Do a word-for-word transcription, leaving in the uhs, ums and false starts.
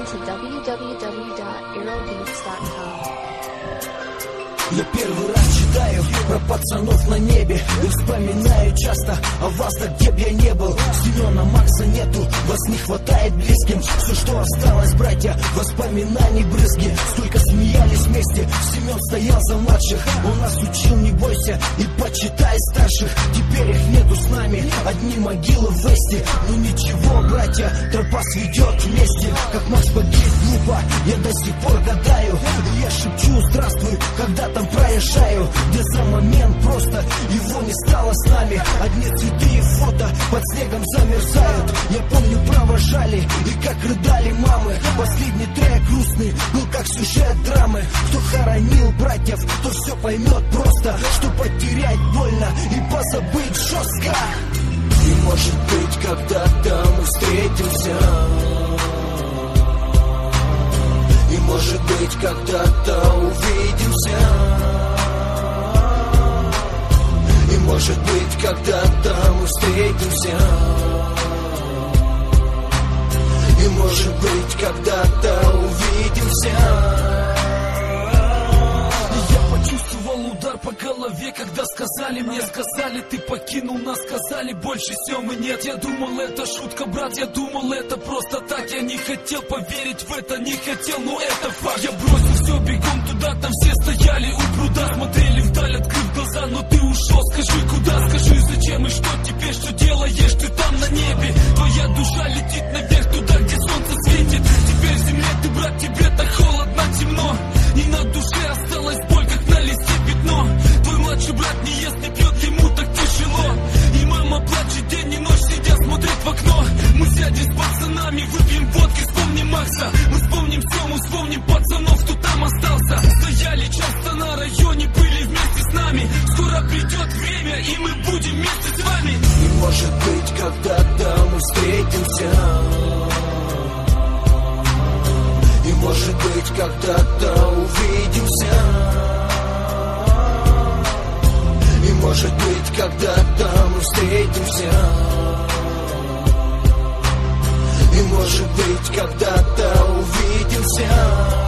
to w w w dot eurobeats dot com. Я первый раз читаю про пацанов на небе и вспоминаю часто о вас, так где б я не был. Семена, Макса нету, вас не хватает близким. Все, что осталось, братья, воспоминаний брызги. Столько смеялись вместе, Семен стоял за младших. Он нас учил, не бойся и почитай старших. Теперь их нету с нами, одни могилы в весте. Ну ничего, братья, тропа сведет вместе. Как Макс погиб глупо, я до сих пор гадаю. И я шепчу здравствуй, когда там проезжаю, где за момент просто его не стало с нами. Одни цветы и фото под снегом замерзают. Я помню, провожали и как рыдали мамы. Последний трек грустный был как сюжет драмы. Кто хоронил братьев, то все поймет просто, что потерять больно и позабыть жестко. И может быть когда-то мы встретимся, и может быть когда-то увидимся. И может быть когда-то мы встретимся, и может быть когда-то увидимся. Почувствовал удар по голове, когда сказали мне, сказали, ты покинул нас, сказали, больше Семы нет. Я думал, это шутка, брат, я думал, это просто так. Я не хотел поверить в это, не хотел, но это факт. Я бросил все бегом туда, там все стояли у пруда, смотрели вдаль, открыв глаза, но ты ушел. Скажи, куда, скажи, зачем и что теперь, что делаешь ты там на небе? Твоя душа летит наверх, туда, где солнце светит. Теперь в земле ты, брат, тебе так холодно, темно, и на душе осталась боль, как на листе пятно. Твой младший брат не ест, не пьет, ему так тяжело. И мама плачет день и ночь, сидя смотрит в окно. Мы сядем с пацанами, выпьем водки, вспомним Макса. Мы вспомним Сему, вспомним пацанов, кто там остался. Стояли часто на районе, были вместе с нами. Скоро придет время, и мы будем вместе с вами. И может быть когда-то мы встретимся, и может быть когда-то увидимся. И может быть когда-то мы встретимся, и может быть когда-то увидимся.